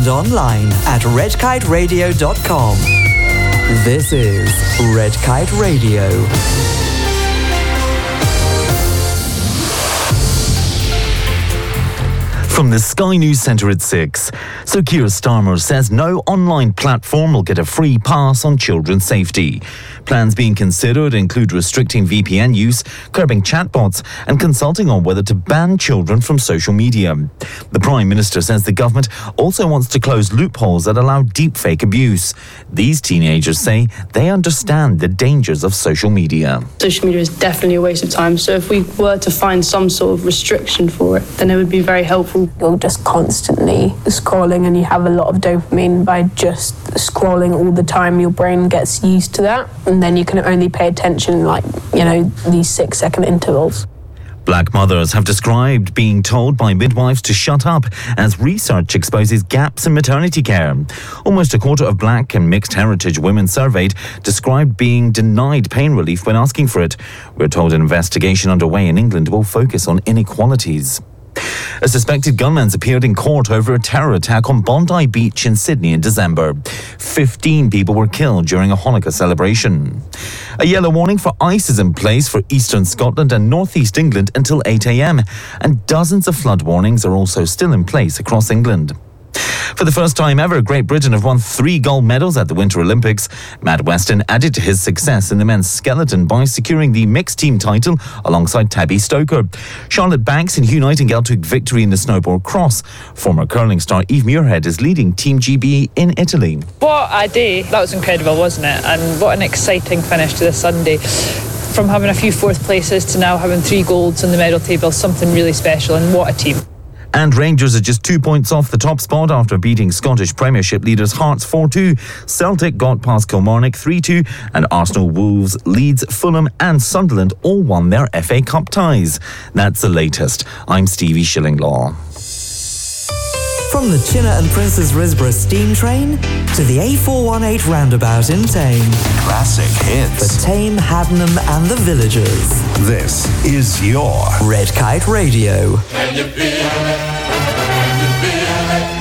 and online at redkiteradio.com. This is Red Kite Radio. From the Sky News Centre at 6. So Keir Starmer says no online platform will get a free pass on children's safety. Plans being considered include restricting VPN use, curbing chatbots and consulting on whether to ban children from social media. The Prime Minister says the government also wants to close loopholes that allow deepfake abuse. These teenagers say they understand the dangers of social media. Social media is definitely a waste of time, so if we were to find some sort of restriction for it, then it would be very helpful. You're just constantly scrolling and you have a lot of dopamine by just scrolling all the time. Your brain gets used to that and then you can only pay attention these 6-second intervals. Black mothers have described being told by midwives to shut up as research exposes gaps in maternity care. Almost a quarter of black and mixed heritage women surveyed described being denied pain relief when asking for it. We're told an investigation underway in England will focus on inequalities. A suspected gunman's appeared in court over a terror attack on Bondi Beach in Sydney in December. 15 people were killed during a Hanukkah celebration. A yellow warning for ice is in place for eastern Scotland and northeast England until 8 a.m. and dozens of flood warnings are also still in place across England. For the first time ever, Great Britain have won 3 gold medals at the Winter Olympics. Matt Weston added to his success in the men's skeleton by securing the mixed team title alongside Tabby Stoker. Charlotte Banks and Hugh Nightingale took victory in the snowboard cross. Former curling star Eve Muirhead is leading Team GB in Italy. What a day. That was incredible, wasn't it? And what an exciting finish to the Sunday. From having a few fourth places to now having 3 golds on the medal table, something really special, and what a team. And Rangers are just 2 points off the top spot after beating Scottish Premiership leaders Hearts 4-2. Celtic got past Kilmarnock 3-2 and Arsenal, Wolves, Leeds, Fulham and Sunderland all won their FA Cup ties. That's the latest. I'm Stevie Shillinglaw. From the Chinner and Princess Risborough steam train to the A418 roundabout in Tame. Classic hits. For Tame, Haddenham and the villagers. This is your Red Kite Radio. Can you feel it? Can you feel it?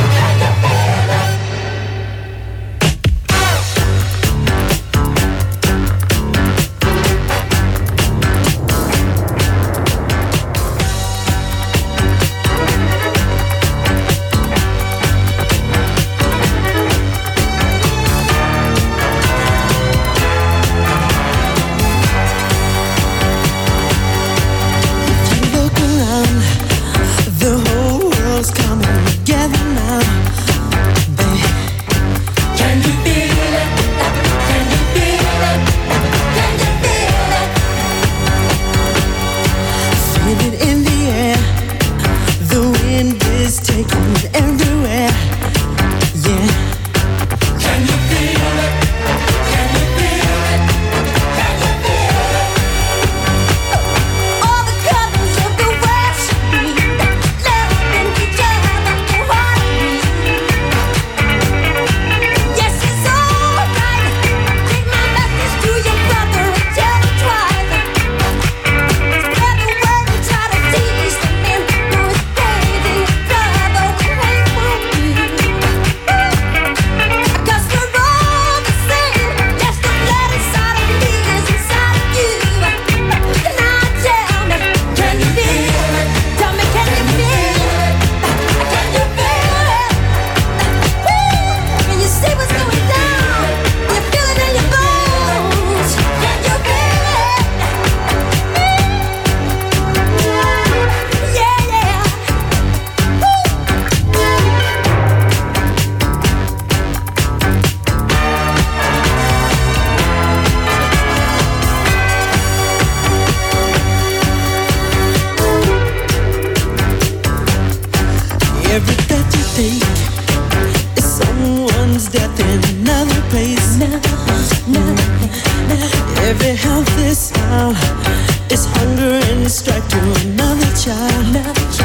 Every healthy sound is hunger and strike to another child.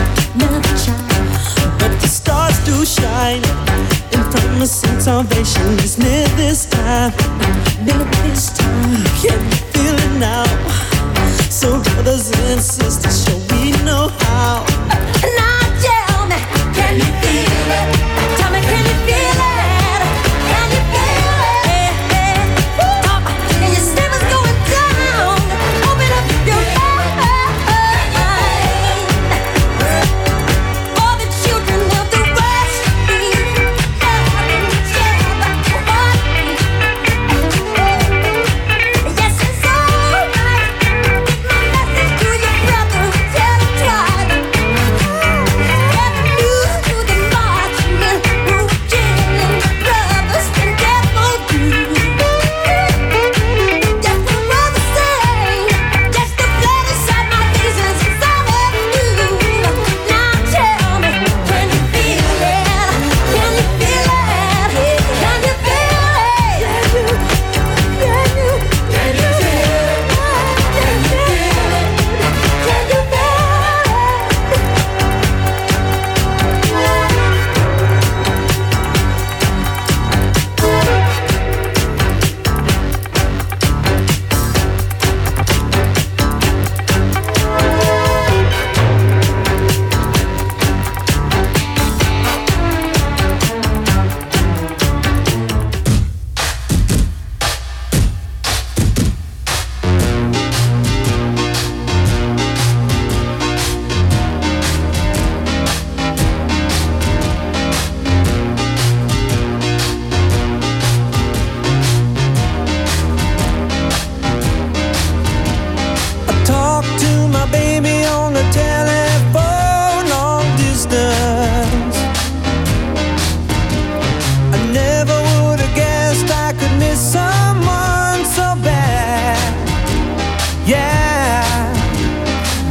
But the stars do shine, and promising salvation is near this time. Can you feel it now? So brothers and sisters, shall we know how? Now tell me, can you feel it? Tell me,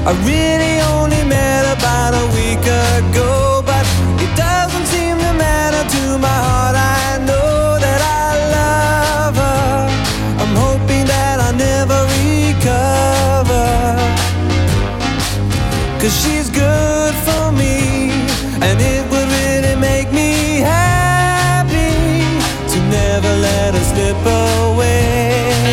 I really only met about a week ago, but it doesn't seem to matter to my heart. I know that I love her. I'm hoping that I never recover, 'cause she's good for me, and it would really make me happy to never let her slip away.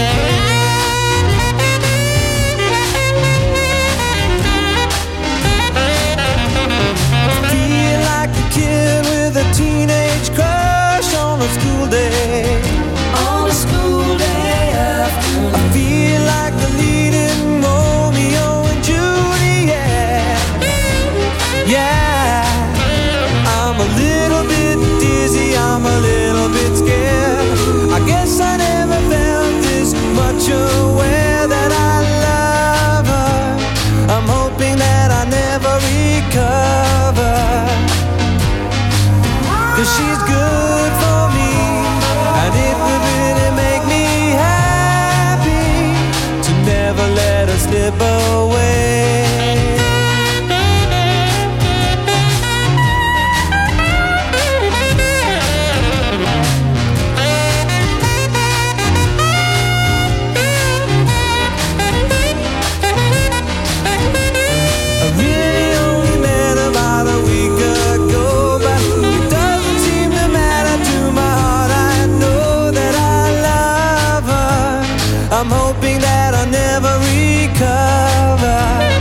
Feel like a kid with a teenage crush on a school day. On a school day afternoon. I feel like the leading Romeo and Juliet. Yeah, I'm a little bit dizzy, I'm a little bit scared. I guess I never felt this much aware that I love her. I'm hoping that I never recover, 'cause she's good for me, and it would really make me happy to never let her slip away. I'm hoping that I'll never recover.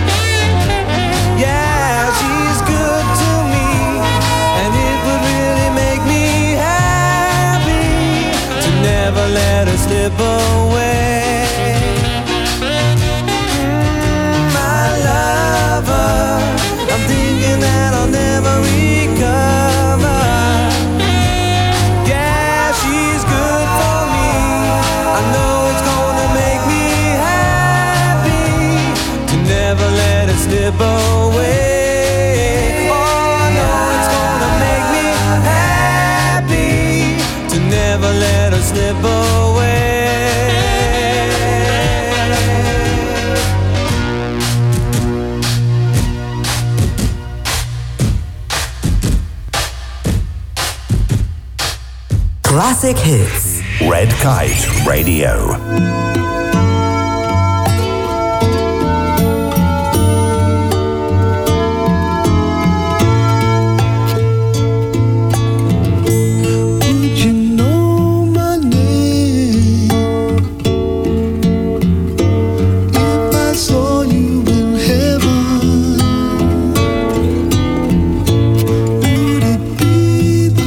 Yeah, she's good to me, and it would really make me happy to never let her slip away. I love her. I'm thinking that I'll never recover. Yeah, she's good for me. I know it's gonna make me happy to never let it slip away. Oh, I know it's gonna make me happy to never let her slip away. Classic hits. Red Kite Radio.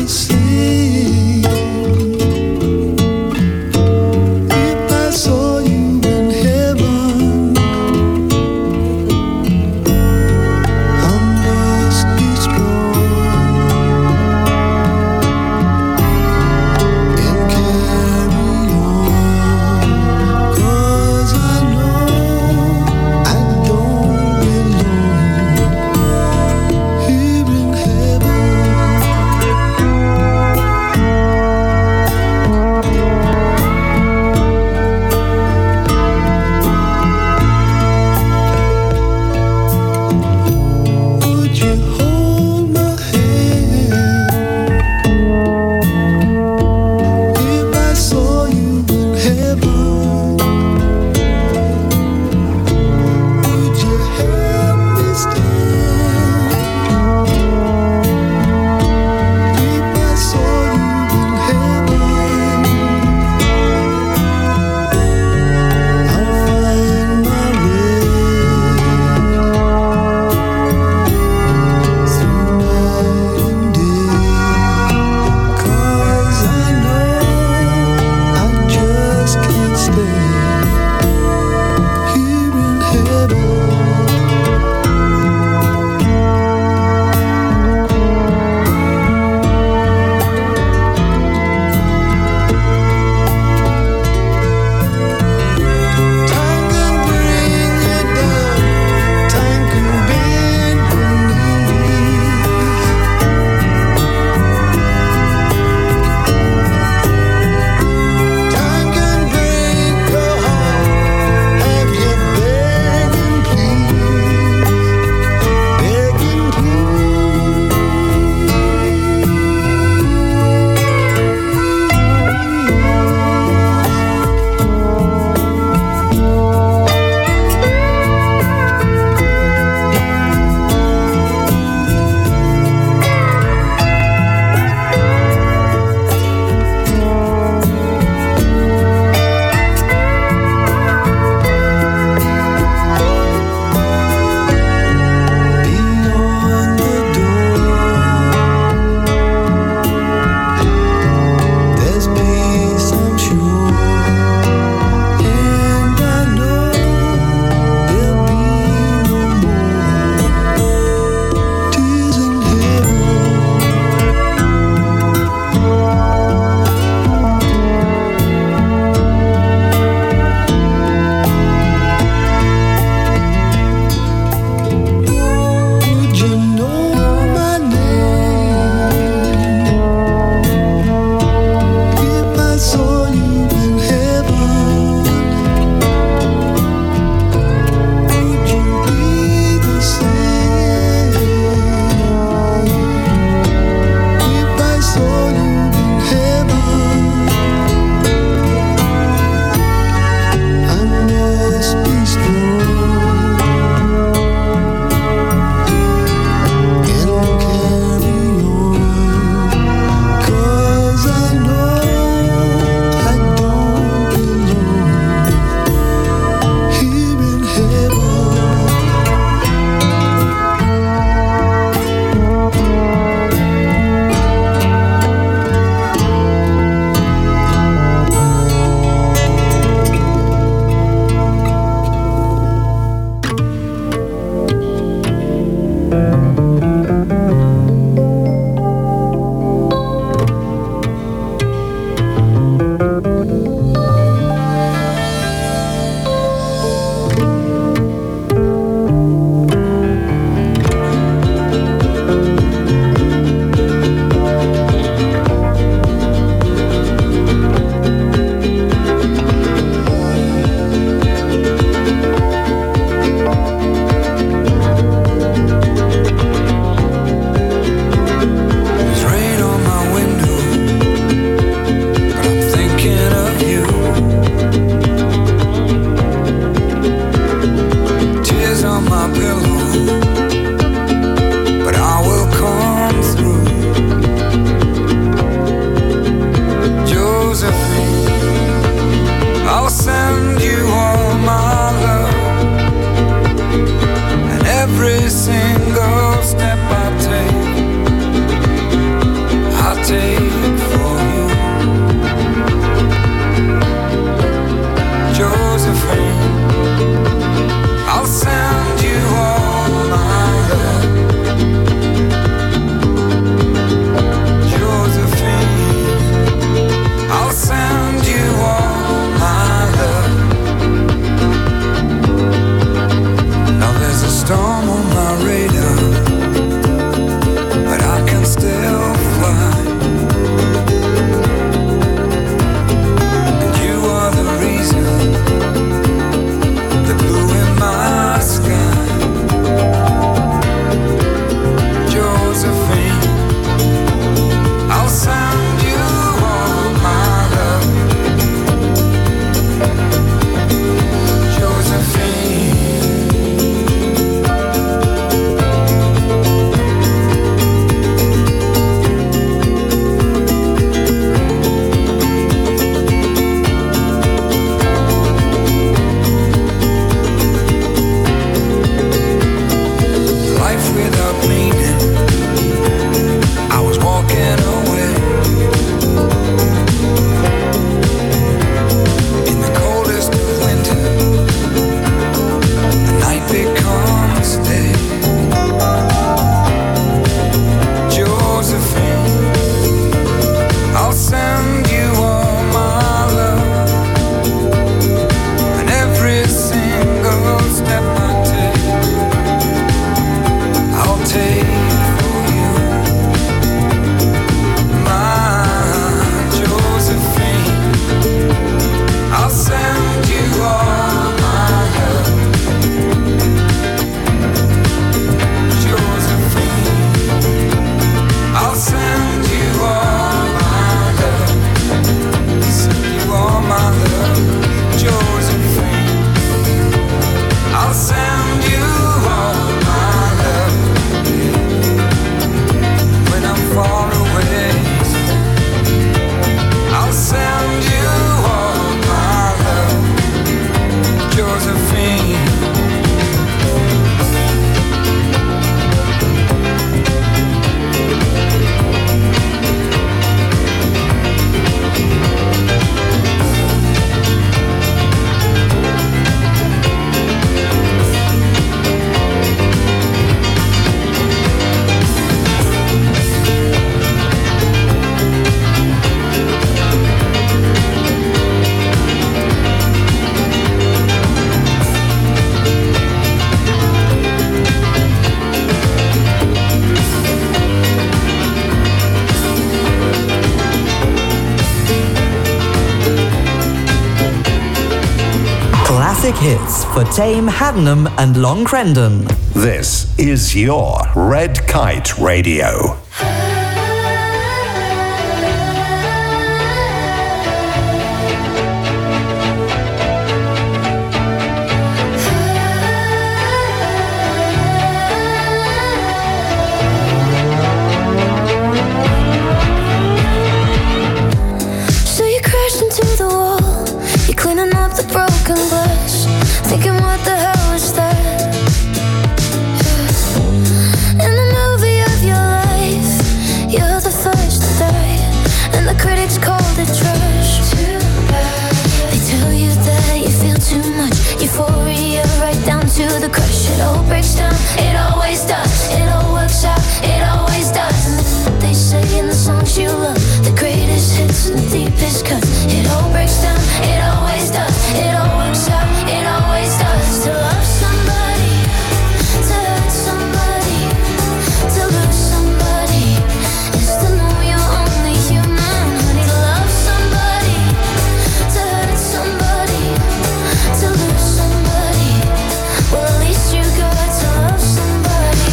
Saw you classic hits for Tame, Haddenham and Long Crendon. This is your Red Kite Radio. To the crush, it all breaks down, it always does, it all works out, it always does. And they say in the songs you love, the greatest hits and the deepest cuts, it all breaks down, it always does, it all works out, it always does. To love somebody, to hurt somebody, to lose somebody, is to know you're only human. Honey, to love somebody, to hurt somebody, to lose somebody. Well, at least you got to love somebody.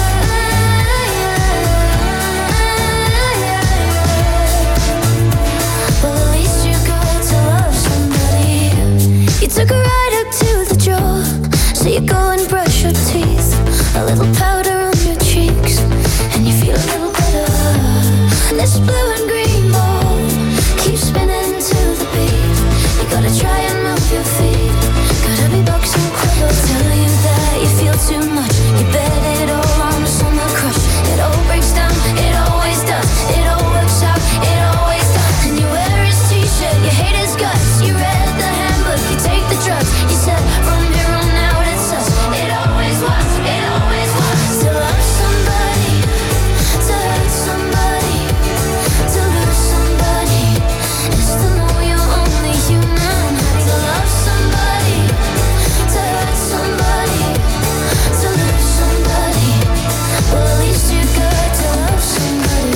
Well, at least you got to love somebody. You took a ride up to the door, so you go and brush your teeth. A little powder on your cheeks, and you feel a little better. This blue and green ball keeps spinning to the beat. You gotta try and move your feet. Gotta be boxing quick. Tell you that you feel too much. You bet it all on the summer crush. It all breaks down, it always does. It all works out, it always does. And you wear his t-shirt, you hate his guts. You read the handbook, you take the drugs. You said from here on out it's us. It always was, it always was. To love somebody, to hurt somebody, to lose somebody, is to know you're only human. To love somebody, to hurt somebody, to lose somebody. Well, at least you got to love somebody.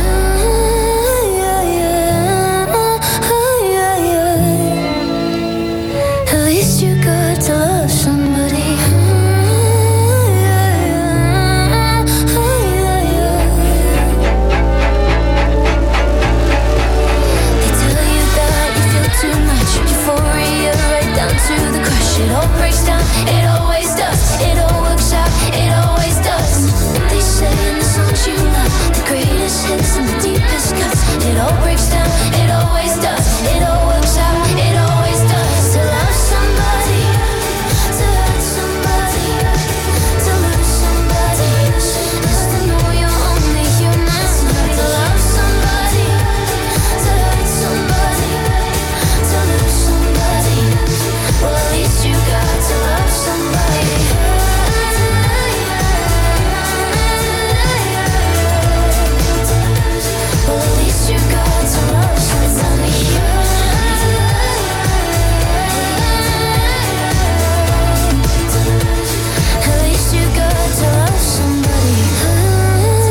At least you got to love somebody. They tell you that you feel too much. Euphoria right down to the crush. It all breaks down, it always does. It all works out, it always does. And they say in the songs you love, the greatest hits and the deepest cuts. It all breaks down, it always does. It all works out, it always does. To love somebody, to hurt somebody, to lose somebody, is to know you're only human. To love somebody, to hurt somebody, to lose somebody. Well, at least you got to love somebody. Well, at least you got to love somebody. At least you got to love somebody.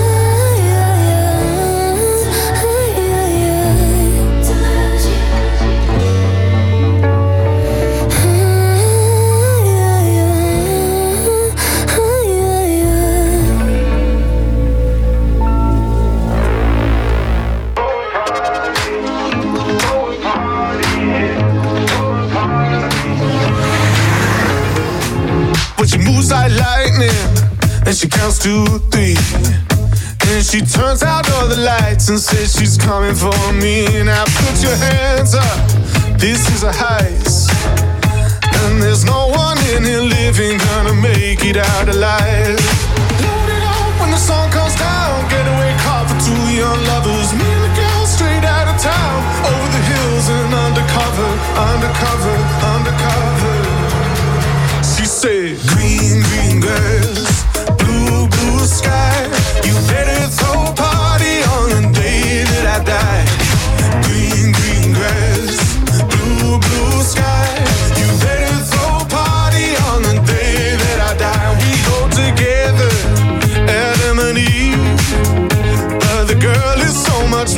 But she moves like lightning, and she counts to 3. And she turns out all the lights and says she's coming for me. Now put your hands up, this is a heist. And there's no one in here living gonna make it out alive. Load it up when the sun comes down, getaway car for 2 young lovers. Me and the girl straight out of town, over the hills and undercover, undercover, undercover. She said, green, green girls, blue, blue sky. You better throw a party on the day that I die. Green, green grass, blue, blue sky. You better throw a party on the day that I die. We go together, Adam and Eve. But the girl is so much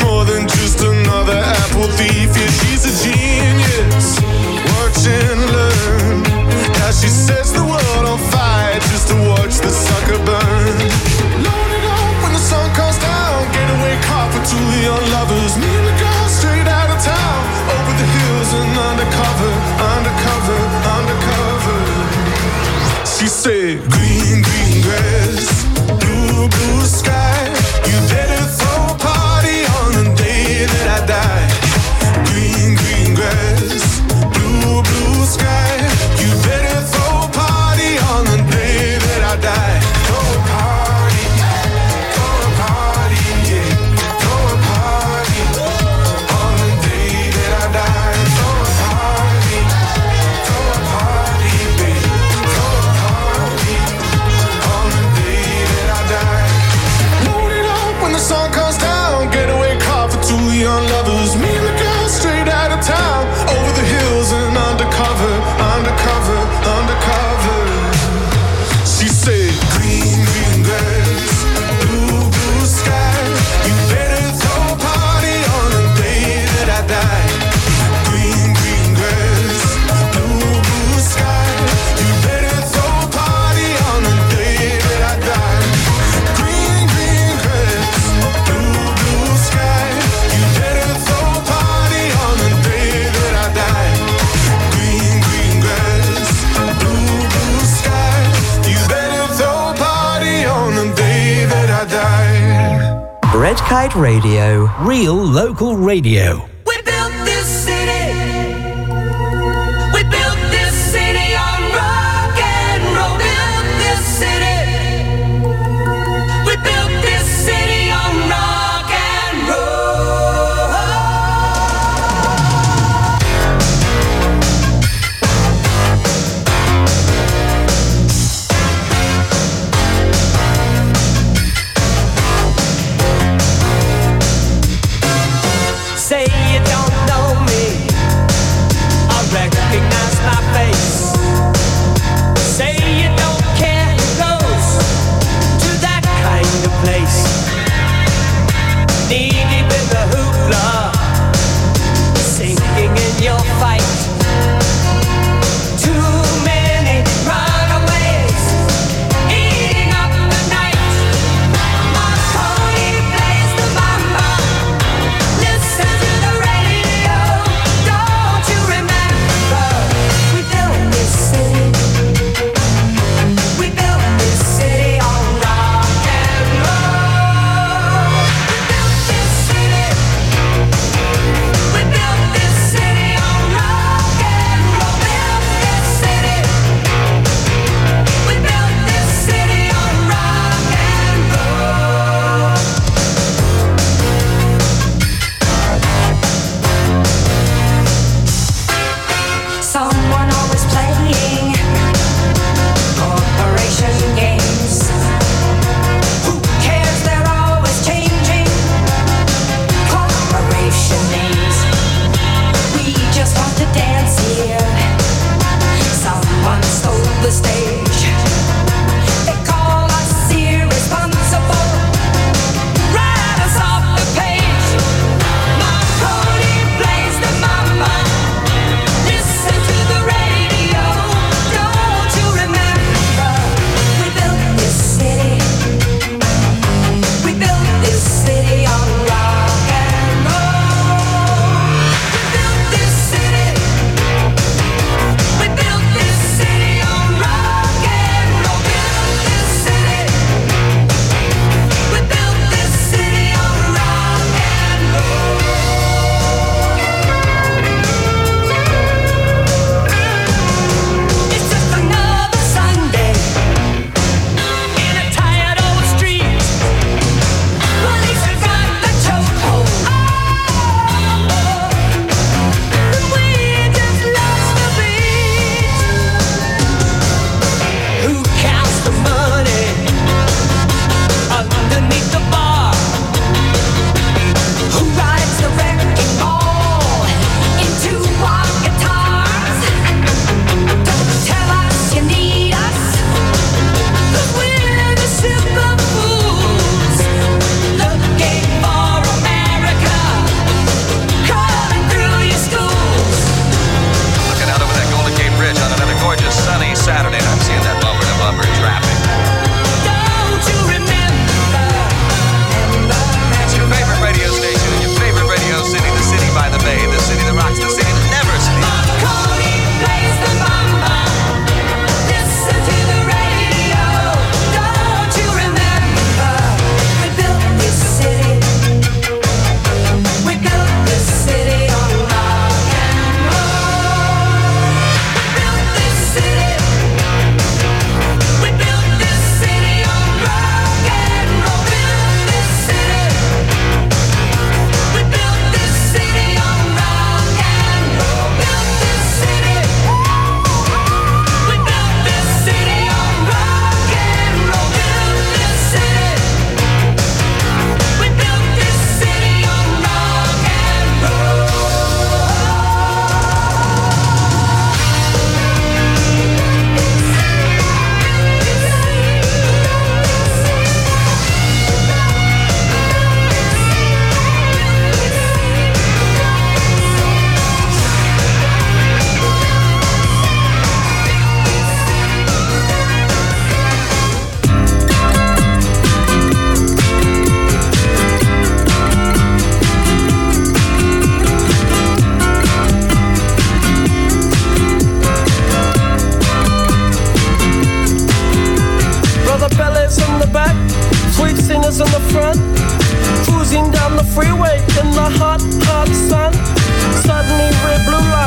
young lovers, me and the girl straight out of town, over the hills and undercover, undercover, undercover. She said, green, green grass, blue, blue sky. You better throw a party on the day that I die. Green, green grass, blue, blue sky. You better throw a party on the day that I die. Throw a party, yeah. Throw a party on the day that I die. Throw a party, babe. Throw a party on the day that I die. Load it up when the sun comes down. Getaway car for two young lovers. Me and the girl straight out of town, over the hills and undercover, undercover, undercover. She said, green, green grass, blue, blue sky. You better throw a party on the day that I die. Green, green grass, blue, blue sky. You better throw a party on the day that I die. Green, green grass, blue, blue sky. You better throw a party on the day that I die. Green, green grass, blue, blue sky. You better throw a party on the day that I die. Red Kite Radio. Real local radio. We built this city. We built this city on rock and roll. Built this city. We built this city on rock and roll. Say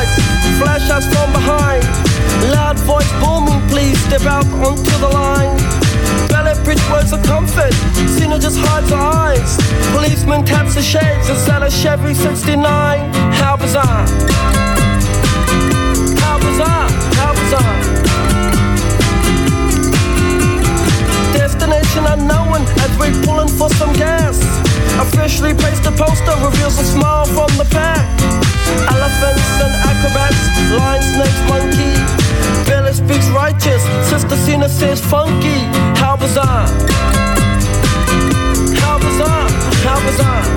lights, flash us from behind. Loud voice booming, please step out onto the line. Ballet bridge words of comfort, Cena just hides her eyes. Policeman taps the shades, is that a Chevy 69? How bizarre. How bizarre, how bizarre. Destination unknown as we're pulling for some gas. Officially placed a poster, reveals a smile from the pack. Elephants and acrobats, lion, snakes, monkey. Billy speaks righteous, Sister Cena says funky. How bizarre. How bizarre, how bizarre.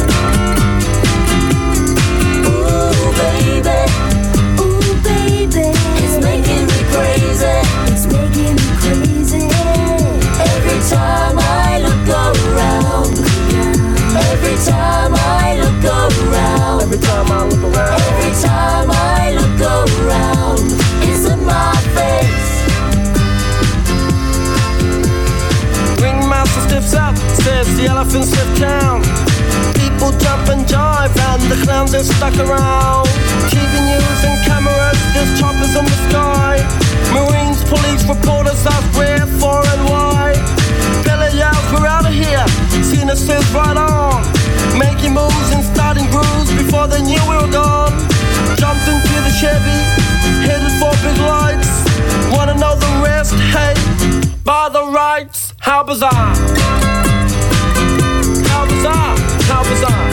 Ooh, baby. Ooh, baby. It's making me crazy. It's making me crazy. Every time I look around. Every time I look around. Every time I look around. Every time I look around. It's in my face. Ringmaster stiffs up, says the elephants have town. People jump and jive and the clowns are stuck around. TV news and cameras, there's choppers in the sky. Marines, police, reporters ask where, for and why. Billy yells, we're out of here. Cena says right on. Making moves and starting grooves before they knew we were gone. Jumped into the Chevy, headed for big lights. Wanna know the rest? Hey, by the rights. How bizarre. How bizarre. How bizarre.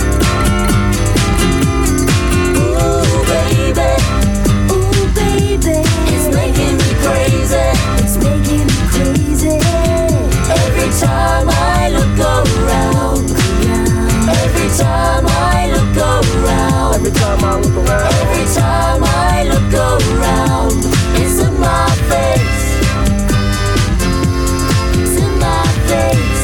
Ooh, baby. Ooh, baby. It's making me crazy. It's making me crazy. Every time I look around. Every time I look around. Every time I look around. Every time I look around. It's in my face. It's in my face.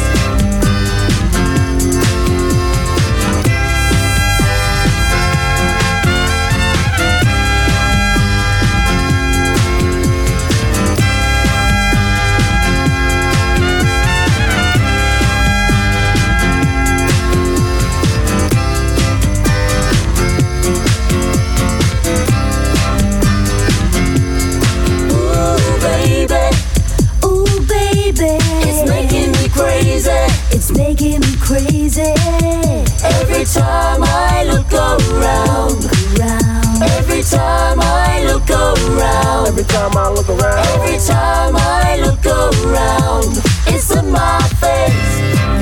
It's making me crazy. Every time I look around. Every time I look around. Every time I look around. Every time I look around. It's in my face.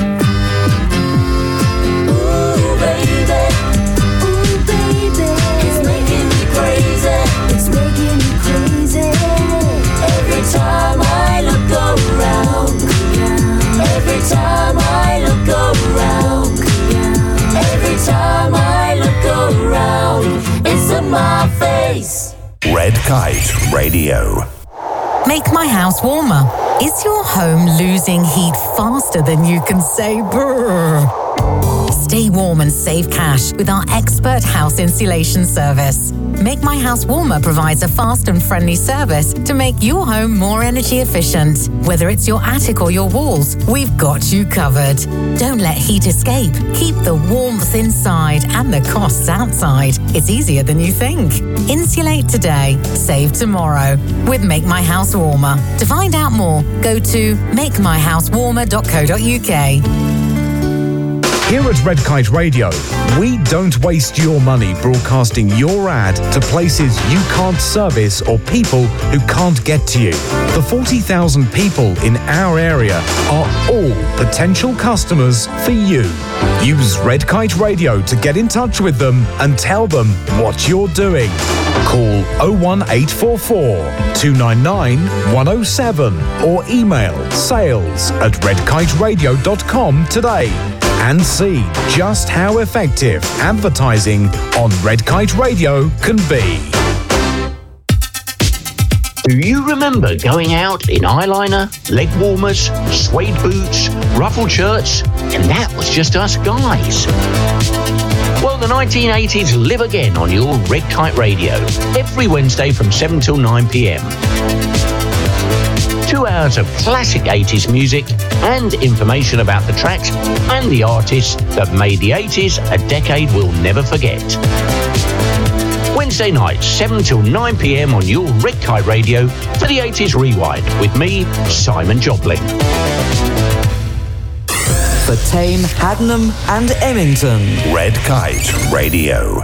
Ooh, baby. Ooh, baby. It's making me crazy. It's making me crazy. Every time I look around. Every time I look around. Every time I look around. It's in my face. Red Kite Radio. Make my house warmer. Is your home losing heat faster than you can say brrr? Stay warm and save cash with our expert house insulation service. Make My House Warmer provides a fast and friendly service to make your home more energy efficient. Whether it's your attic or your walls, we've got you covered. Don't let heat escape. Keep the warmth inside and the costs outside. It's easier than you think. Insulate today, save tomorrow with Make My House Warmer. To find out more, go to makemyhousewarmer.co.uk. Here at Red Kite Radio, we don't waste your money broadcasting your ad to places you can't service or people who can't get to you. The 40,000 people in our area are all potential customers for you. Use Red Kite Radio to get in touch with them and tell them what you're doing. Call 01844 299 107 or email sales@redkiteradio.com today. And see just how effective advertising on Red Kite Radio can be. Do you remember going out in eyeliner, leg warmers, suede boots, ruffled shirts, and that was just us guys? Well, the 1980s live again on your Red Kite Radio every Wednesday from 7 till 9 p.m. 2 hours of classic 80s music and information about the tracks and the artists that made the 80s a decade we'll never forget. Wednesday nights, 7 till 9 p.m. on your Red Kite Radio for the 80s Rewind with me, Simon Joplin. For Tame, Haddenham and Emmington. Red Kite Radio.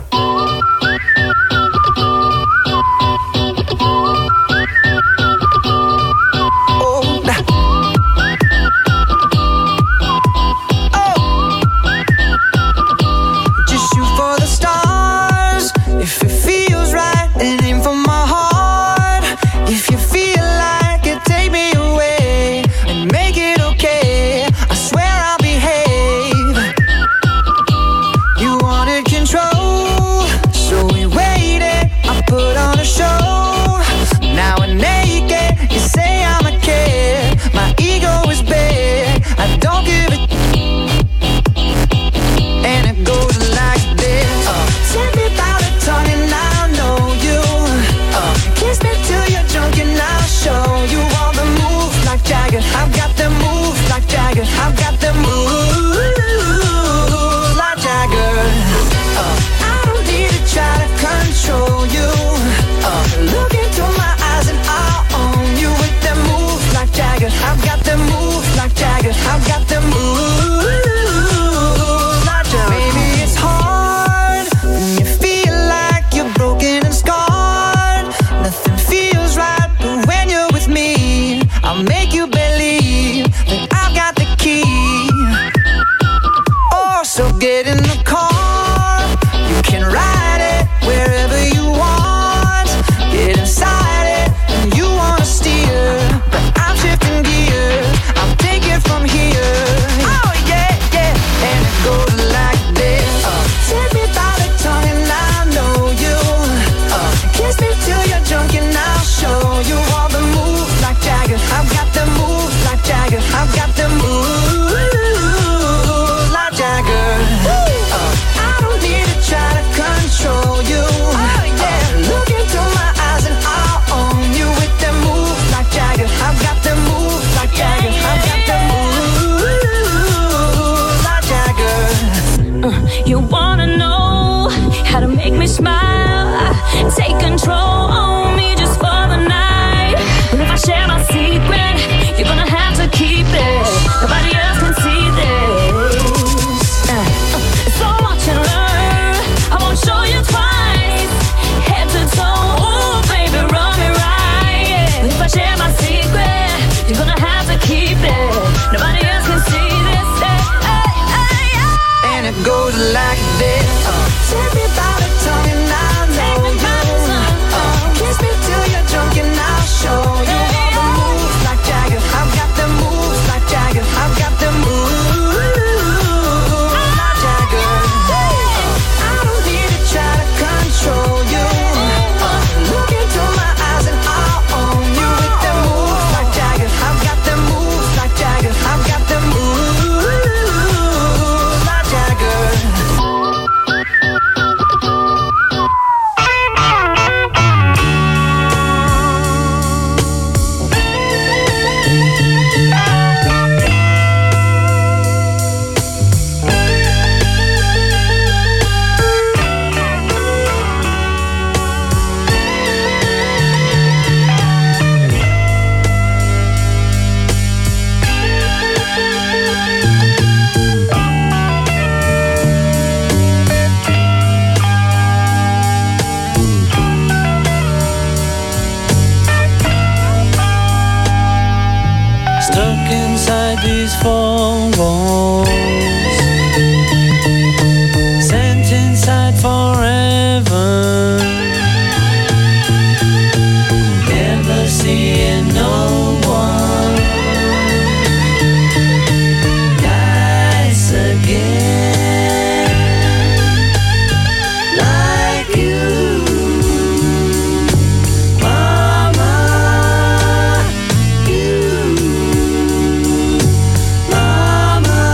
Mama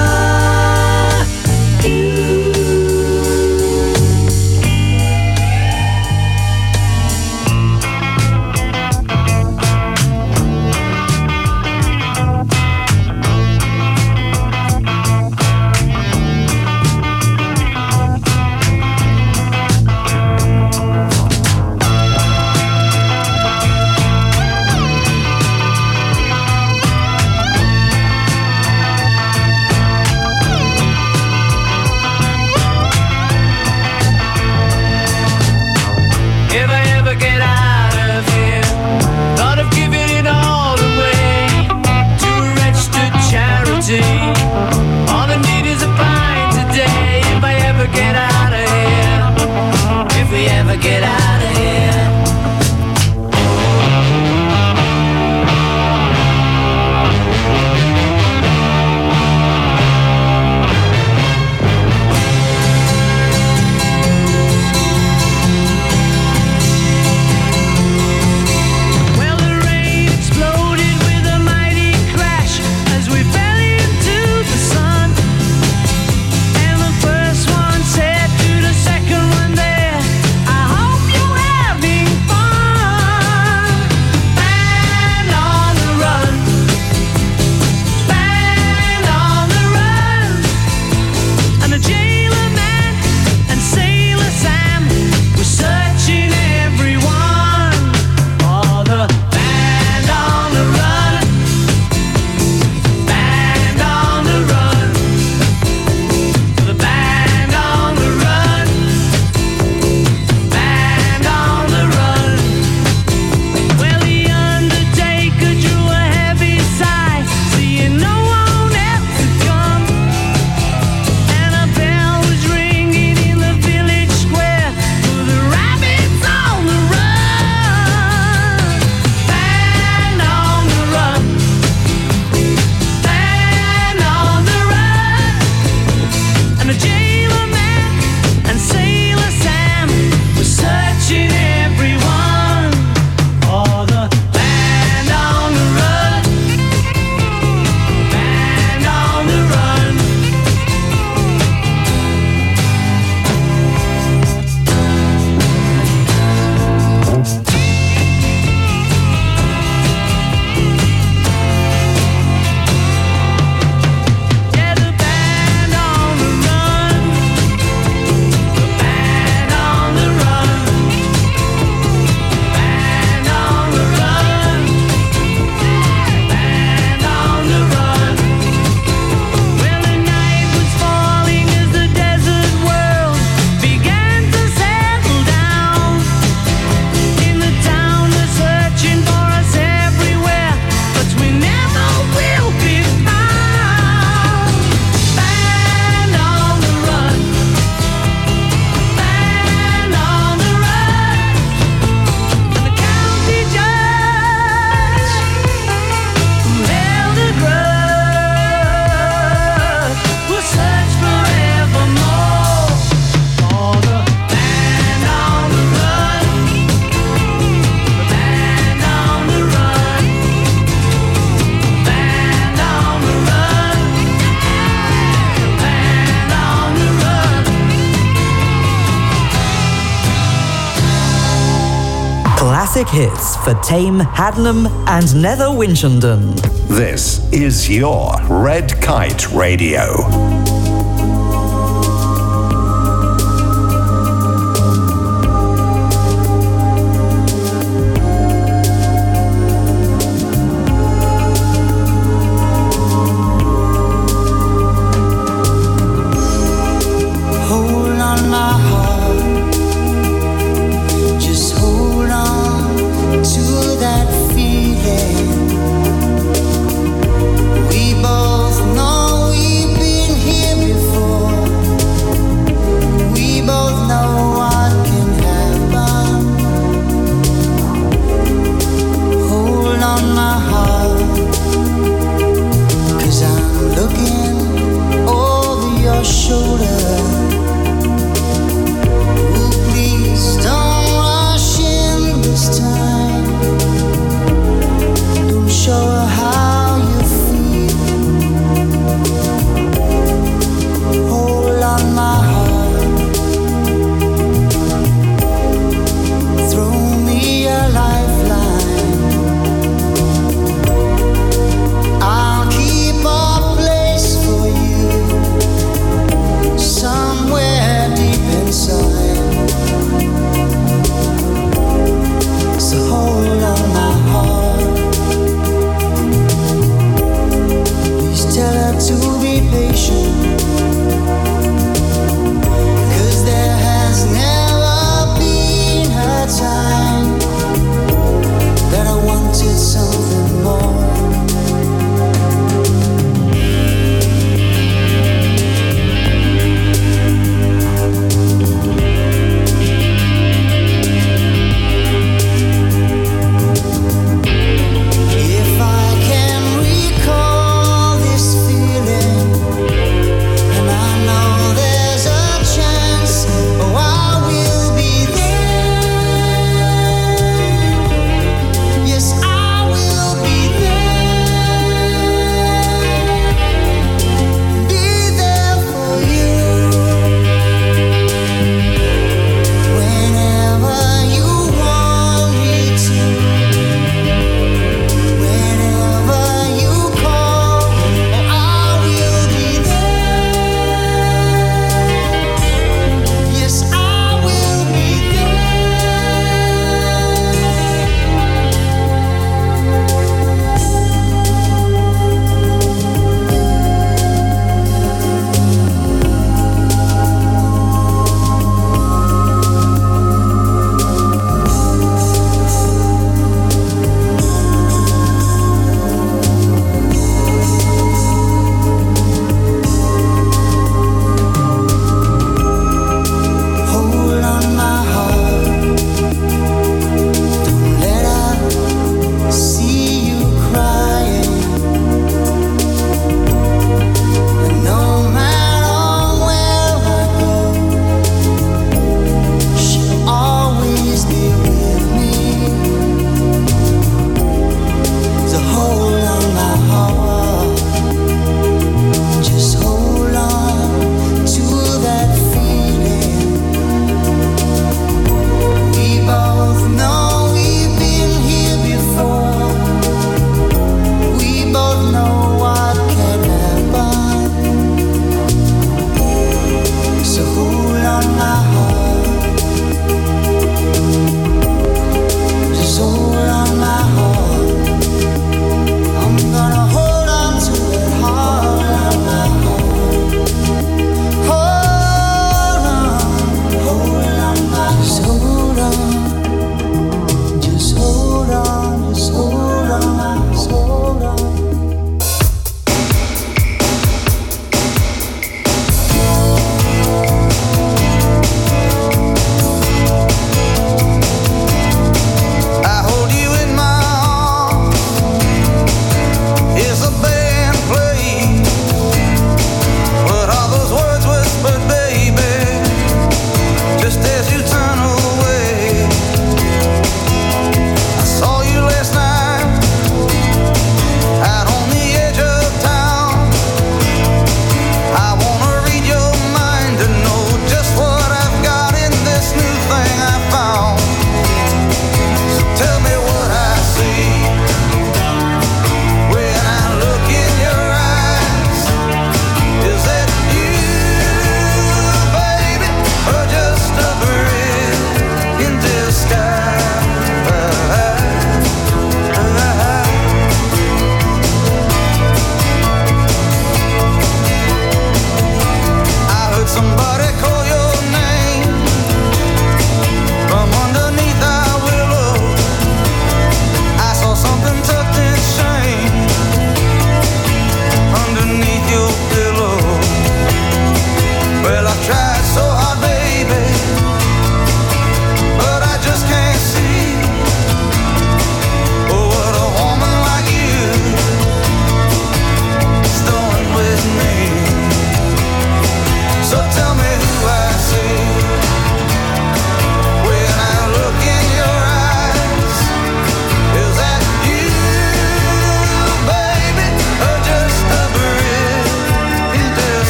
classic hits for Tame, Haddenham and Nether Winchenden. This is your Red Kite Radio. We both know we've been here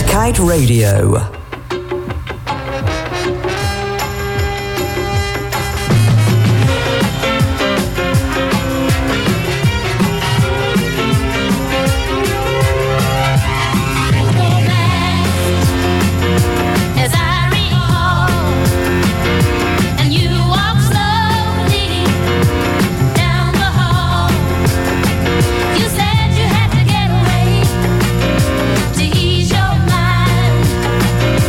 Red Kite Radio. To ease your mind.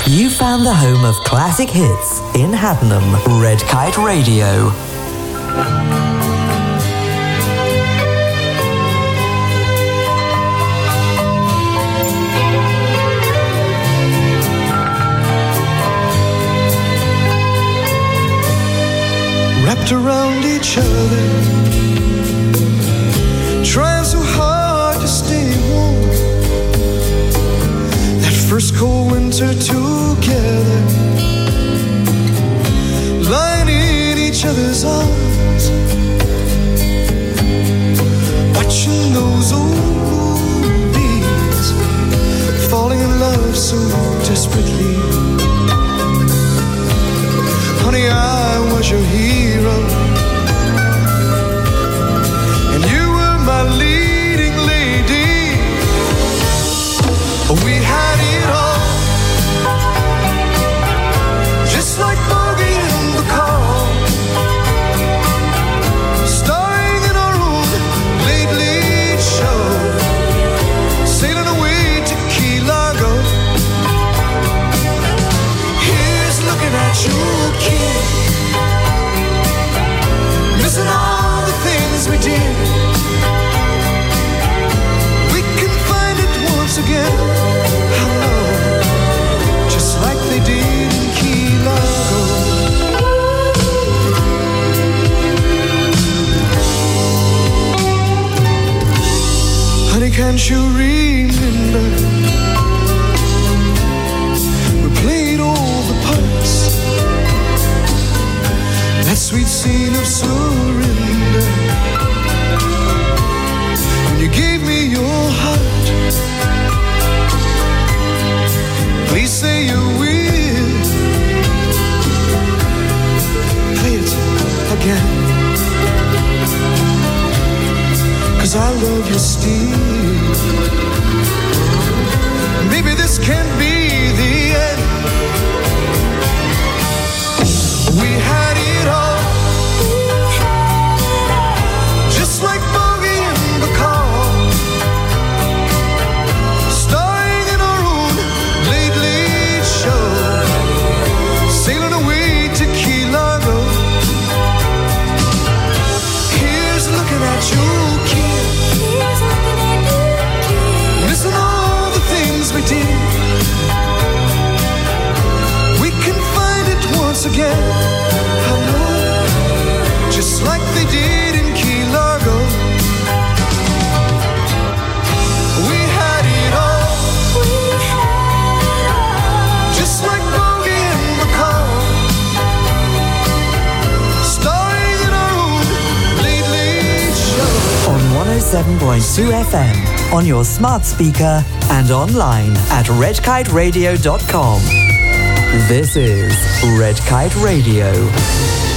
You found the home of classic hits in Haddenham. Red Kite Radio. Wrapped around each other, trying so hard to stay warm. That first cold winter together, lying in each other's arms, watching those old movies, falling in love so desperately. Honey, I was your hero, and you were my leading lady. We had it all, just like Bogey and the car, starring in our own late, late show, sailing away to Key Largo. Here's looking at you, kid, missing all the things we did. We can find it once again. Hello, just like they did in Key Largo. Honey, can't you remember? We played all the parts, that sweet scene of surrender, when you gave me your heart. Please say you will play it again, 'cause I love you still. Maybe this can't be the end. We had it all, just like Bogey and the car, starring in our own late, late show, sailing away to Key Largo. Here's looking at you, kid, missing all the things we did. We can find it once again. I know, just like they did in Key Largo. We had it all, just like Bogey and the car, starring in our own late, late show. On 107.2 FM, on your smart speaker and online at redkiteradio.com. This is Red Kite Radio.